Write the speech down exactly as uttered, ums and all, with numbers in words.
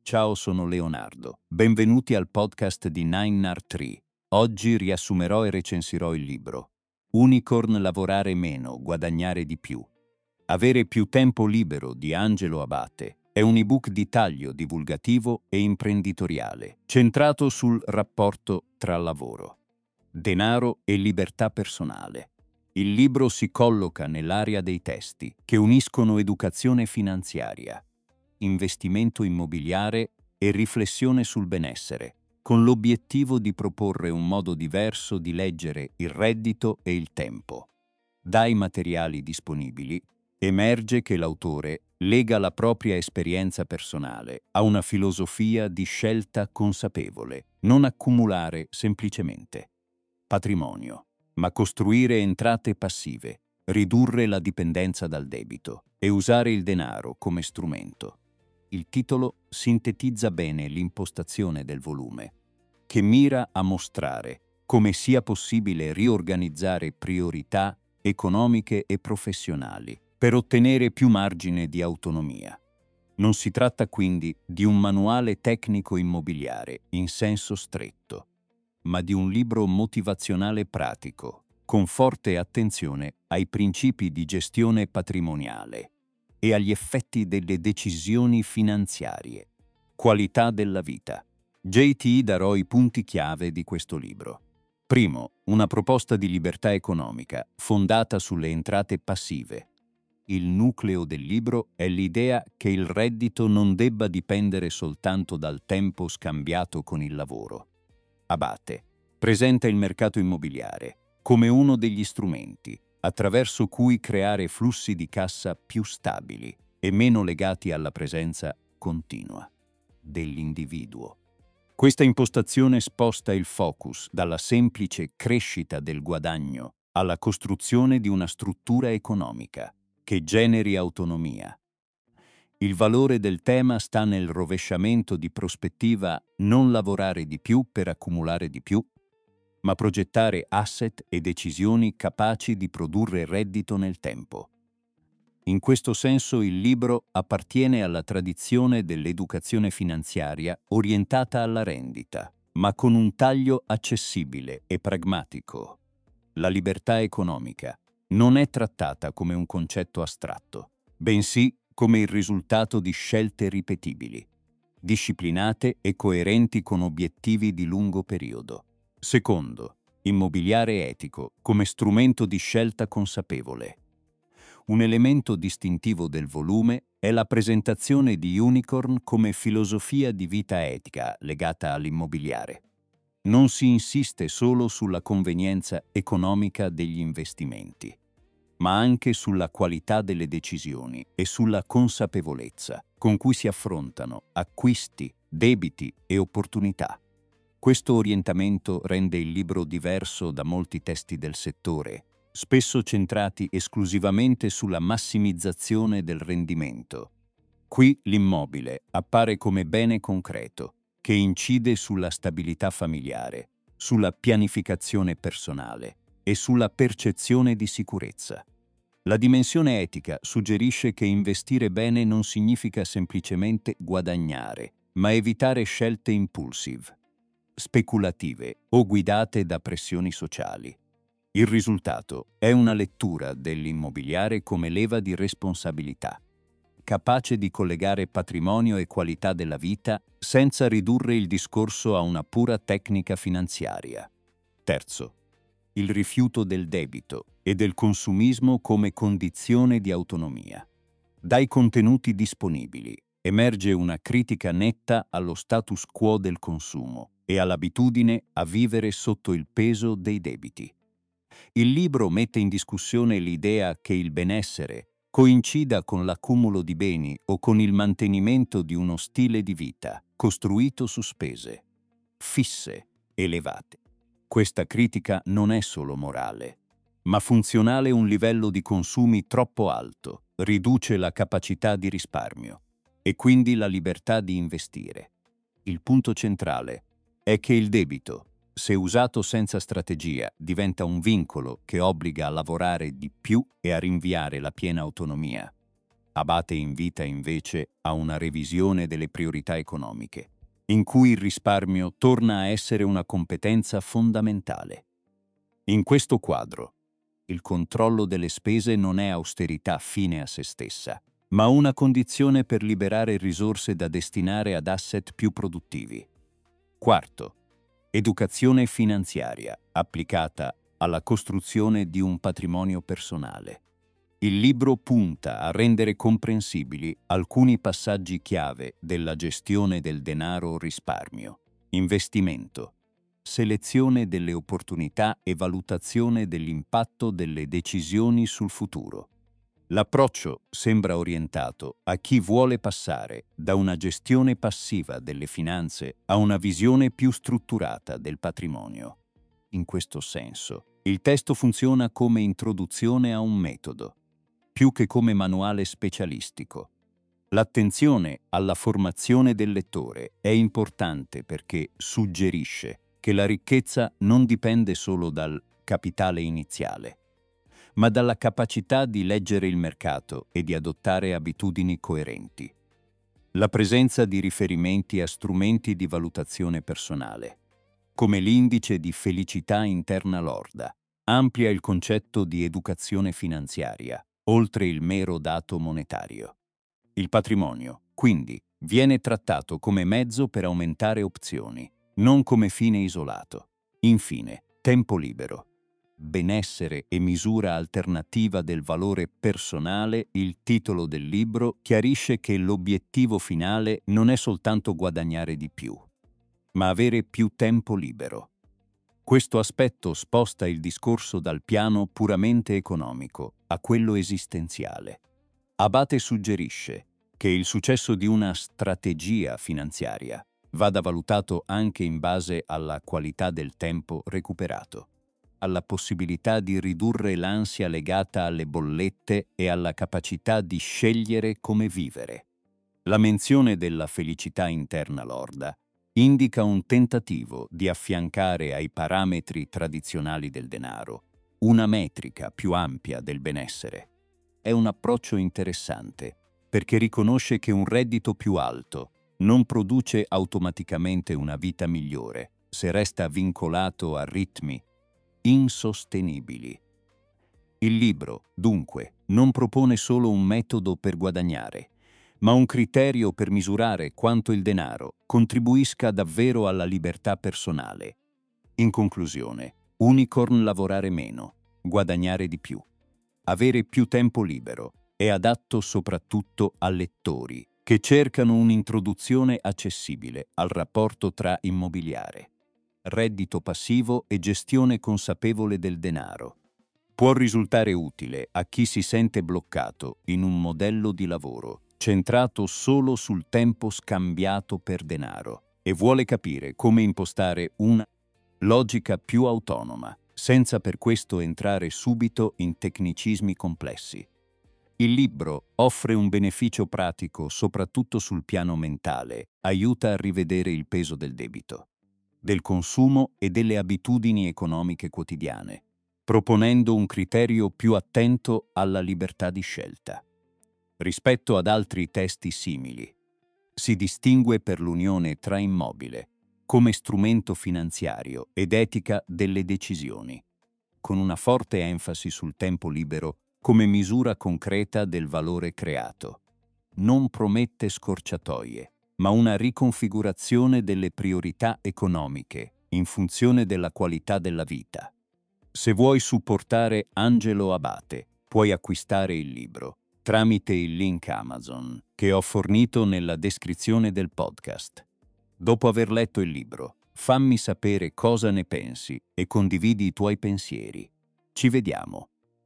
ciao, sono Leonardo. Benvenuti al podcast di Nine R tre. Oggi riassumerò e recensirò il libro Unicorn, lavorare meno, guadagnare di più. Avere più tempo libero di Angelo Abate è un ebook di taglio divulgativo e imprenditoriale, centrato sul rapporto tra lavoro, denaro e libertà personale. Il libro si colloca nell'area dei testi che uniscono educazione finanziaria, investimento immobiliare e riflessione sul benessere, con l'obiettivo di proporre un modo diverso di leggere il reddito e il tempo. Dai materiali disponibili emerge che l'autore lega la propria esperienza personale a una filosofia di scelta consapevole, non accumulare semplicemente patrimonio, ma costruire entrate passive, ridurre la dipendenza dal debito e usare il denaro come strumento. Il titolo sintetizza bene l'impostazione del volume, che mira a mostrare come sia possibile riorganizzare priorità economiche e professionali per ottenere più margine di autonomia. Non si tratta quindi di un manuale tecnico immobiliare in senso stretto, ma di un libro motivazionale pratico, con forte attenzione ai principi di gestione patrimoniale e agli effetti delle decisioni finanziarie. Qualità della vita. J T darò i punti chiave di questo libro. Primo, una proposta di libertà economica fondata sulle entrate passive. Il nucleo del libro è l'idea che il reddito non debba dipendere soltanto dal tempo scambiato con il lavoro. Abate presenta il mercato immobiliare come uno degli strumenti attraverso cui creare flussi di cassa più stabili e meno legati alla presenza continua dell'individuo. Questa impostazione sposta il focus dalla semplice crescita del guadagno alla costruzione di una struttura economica che generi autonomia. Il valore del tema sta nel rovesciamento di prospettiva: non lavorare di più per accumulare di più, ma progettare asset e decisioni capaci di produrre reddito nel tempo. In questo senso il libro appartiene alla tradizione dell'educazione finanziaria orientata alla rendita, ma con un taglio accessibile e pragmatico. La libertà economica non è trattata come un concetto astratto, bensì come il risultato di scelte ripetibili, disciplinate e coerenti con obiettivi di lungo periodo. Secondo, immobiliare etico come strumento di scelta consapevole. Un elemento distintivo del volume è la presentazione di Unicorn come filosofia di vita etica legata all'immobiliare. Non si insiste solo sulla convenienza economica degli investimenti, ma anche sulla qualità delle decisioni e sulla consapevolezza con cui si affrontano acquisti, debiti e opportunità. Questo orientamento rende il libro diverso da molti testi del settore, spesso centrati esclusivamente sulla massimizzazione del rendimento. Qui l'immobile appare come bene concreto, che incide sulla stabilità familiare, sulla pianificazione personale e sulla percezione di sicurezza. La dimensione etica suggerisce che investire bene non significa semplicemente guadagnare, ma evitare scelte impulsive, speculative o guidate da pressioni sociali. Il risultato è una lettura dell'immobiliare come leva di responsabilità, capace di collegare patrimonio e qualità della vita senza ridurre il discorso a una pura tecnica finanziaria. Terzo, il rifiuto del debito e del consumismo come condizione di autonomia. Dai contenuti disponibili emerge una critica netta allo status quo del consumo e all'abitudine a vivere sotto il peso dei debiti. Il libro mette in discussione l'idea che il benessere coincida con l'accumulo di beni o con il mantenimento di uno stile di vita costruito su spese fisse, elevate. Questa critica non è solo morale, ma funzionale. Un livello di consumi troppo alto riduce la capacità di risparmio e quindi la libertà di investire. Il punto centrale è che il debito, se usato senza strategia, diventa un vincolo che obbliga a lavorare di più e a rinviare la piena autonomia. Abate invita invece a una revisione delle priorità economiche, in cui il risparmio torna a essere una competenza fondamentale. In questo quadro, il controllo delle spese non è austerità fine a se stessa, ma una condizione per liberare risorse da destinare ad asset più produttivi. Quarto, educazione finanziaria applicata alla costruzione di un patrimonio personale. Il libro punta a rendere comprensibili alcuni passaggi chiave della gestione del denaro o risparmio, investimento, selezione delle opportunità e valutazione dell'impatto delle decisioni sul futuro. L'approccio sembra orientato a chi vuole passare da una gestione passiva delle finanze a una visione più strutturata del patrimonio. In questo senso, il testo funziona come introduzione a un metodo, più che come manuale specialistico. L'attenzione alla formazione del lettore è importante perché suggerisce che la ricchezza non dipende solo dal capitale iniziale, ma dalla capacità di leggere il mercato e di adottare abitudini coerenti. La presenza di riferimenti a strumenti di valutazione personale, come l'indice di felicità interna lorda, amplia il concetto di educazione finanziaria, oltre il mero dato monetario. Il patrimonio, quindi, viene trattato come mezzo per aumentare opzioni, non come fine isolato. Infine, tempo libero. Benessere e misura alternativa del valore personale, il titolo del libro chiarisce che l'obiettivo finale non è soltanto guadagnare di più, ma avere più tempo libero. Questo aspetto sposta il discorso dal piano puramente economico a quello esistenziale. Abate suggerisce che il successo di una strategia finanziaria vada valutato anche in base alla qualità del tempo recuperato, alla possibilità di ridurre l'ansia legata alle bollette e alla capacità di scegliere come vivere. La menzione della felicità interna lorda indica un tentativo di affiancare ai parametri tradizionali del denaro una metrica più ampia del benessere. È un approccio interessante perché riconosce che un reddito più alto non produce automaticamente una vita migliore se resta vincolato a ritmi insostenibili. Il libro, dunque, non propone solo un metodo per guadagnare, ma un criterio per misurare quanto il denaro contribuisca davvero alla libertà personale. In conclusione, Unicorn lavorare meno, guadagnare di più. Avere più tempo libero è adatto soprattutto a lettori che cercano un'introduzione accessibile al rapporto tra immobiliare, reddito passivo e gestione consapevole del denaro. Può risultare utile a chi si sente bloccato in un modello di lavoro centrato solo sul tempo scambiato per denaro e vuole capire come impostare una logica più autonoma, senza per questo entrare subito in tecnicismi complessi. Il libro offre un beneficio pratico soprattutto sul piano mentale, aiuta a rivedere il peso del debito, del consumo e delle abitudini economiche quotidiane, proponendo un criterio più attento alla libertà di scelta. Rispetto ad altri testi simili, si distingue per l'unione tra immobile, come strumento finanziario, ed etica delle decisioni, con una forte enfasi sul tempo libero come misura concreta del valore creato. Non promette scorciatoie, ma una riconfigurazione delle priorità economiche in funzione della qualità della vita. Se vuoi supportare Angelo Abate, puoi acquistare il libro tramite il link Amazon che ho fornito nella descrizione del podcast. Dopo aver letto il libro, fammi sapere cosa ne pensi e condividi i tuoi pensieri. Ci vediamo.